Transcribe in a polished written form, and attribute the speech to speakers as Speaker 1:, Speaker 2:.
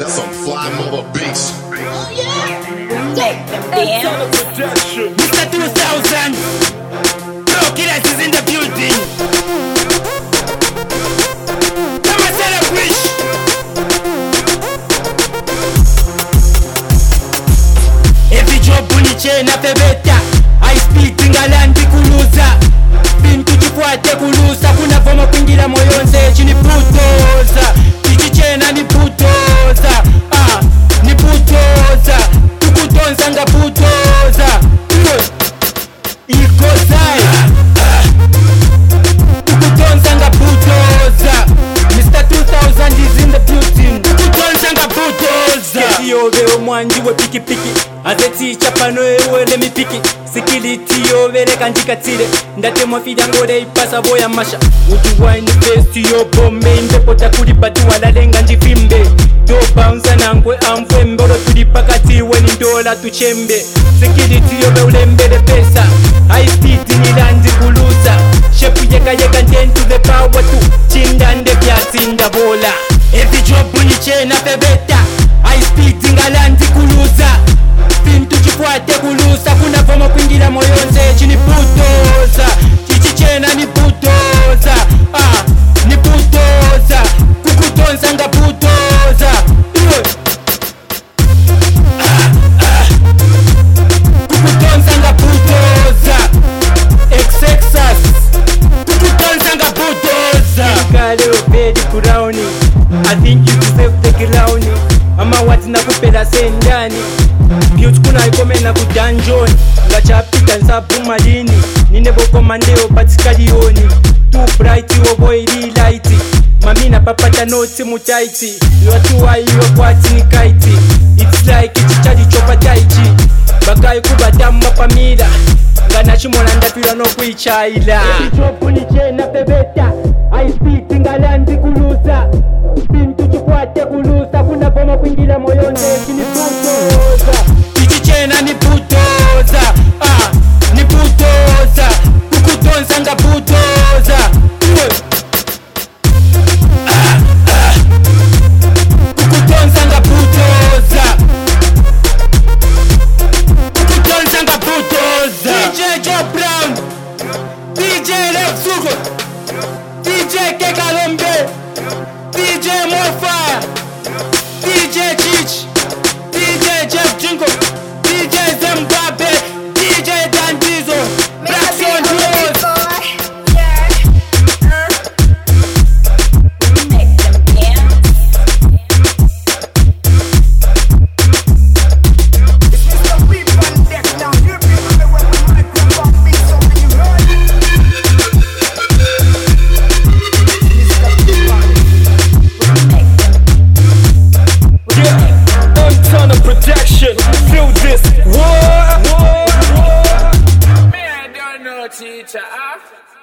Speaker 1: That's some fly mother beats.
Speaker 2: Oh yeah. Take them dance.
Speaker 3: Mr. 2000. Bro Killers is in the building. Come and celebrate. Every job uniche na pebeta. I speak Ingalandi kuluza. Bintu chifuate kulusa. Kuna voma kuingira moyonze chini putoza. Chichichena ni putoza. Ni putoza. Tukutonza nga putoza. Iko sai. Tukutonza nga putoza. Mr. 2000 is in the building. Tukutonza nga putoza. Keti omwanji we piki piki. Azeti chapano ewe le mipiki. Sikiliti yovere kanjikatsire. Ndate mwafida ngore ipasa boya masha. Utu wine face yo bombe. Imbepo takuri batu walalenga njifimbe. Do bounce nangwe amfwe mbolo tulipakati weni ndola tuchembe. Sikiliti yove ulembele pesa. High speed nilandi kuluza. Shepu yeka nten to the power tu. Chindande pyatinda bola. Every job uniche na pebeta. High speed ngalandi kuluza. Bintu chifuate kulusa. Kuna voma kuingira moyonze chini putoza. Chichichena ni putoza. Ni putoza. Kukutonza nga putoza. Kukutonza nga putoza. Excess. Kukutonza nga putoza. Kale obedi kurauni. I think you deserve the crown. Ama wati na kupela sendani. Beauty kuna ikome na kudanjoni. Ngachapita nsapu malini. Nine boko mandeo patikalioni. Too bright yo boy light. Mami na papata noti mutaiti. Watu wa iyo kwati ni kaiti. It's like chichadi chopa taichi. Bagai kubadamu mapamila. Ngana chimona ndapira no kuichaila. Chopu ni chena pebeta. I speak Ingalandi kuluza. Bintu chifuate kulusa. Kuna voma kuingira moyonze chini putoza. Chichichena ni putoza. Ni putoza. Kukutonza nga putoza. Kukutonza nga putoza. Kukutonza nga putoza. DJ Joe Brown, DJ Lex Hugo, DJ Kekalombe, DJ Morfire, DJ Chich, DJ Jeff Jingo, DJ Zimbabwe, DJ Dandizo, Blackstone Rose.
Speaker 2: Make them dance.
Speaker 3: Protection, feel this war.
Speaker 4: Man, I don't know, teacher.